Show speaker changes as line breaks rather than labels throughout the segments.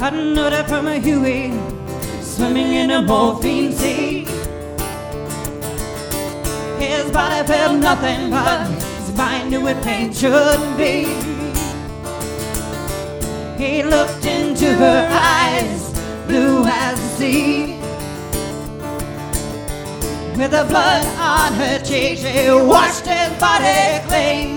I know that from a Huey, swimming in a morphine sea. His body felt nothing, but his mind knew what pain should be. He looked into her eyes, blue as the sea. With the blood on her cheek, she washed his body clean.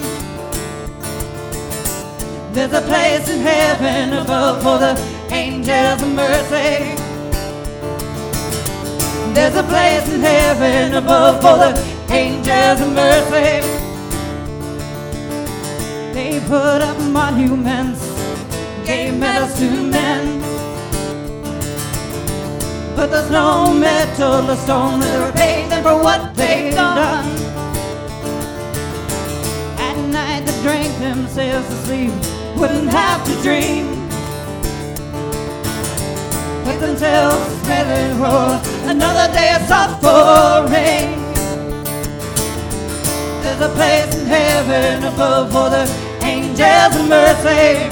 There's a place in heaven above for the angels of mercy. There's a place in heaven above for the angels of mercy. They put up monuments, gave medals to men, but there's no metal or stone that repay them for what they've done. At night they drank themselves to sleep, wouldn't have to dream. Let themselves ready for another day of suffering. There's a place in heaven above for the angels of mercy.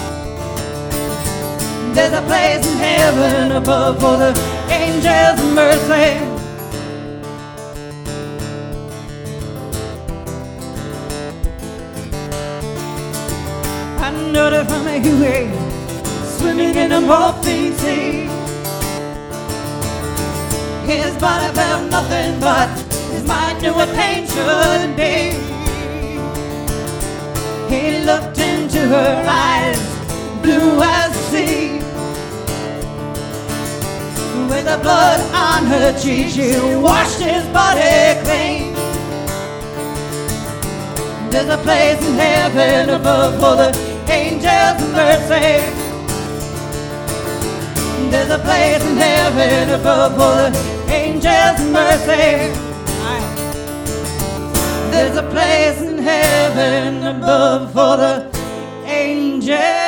There's a place in heaven above for the angels of mercy. I know that from a Huey, swimming in a morphine sea. His body felt nothing, but his mind knew what pain should be. He looked into her eyes, blue as the sea. With the blood on her cheek, she washed his body clean. There's a place in heaven above for the angels of mercy. There's a place in heaven above for the angels of mercy. There's a place in heaven above for the angels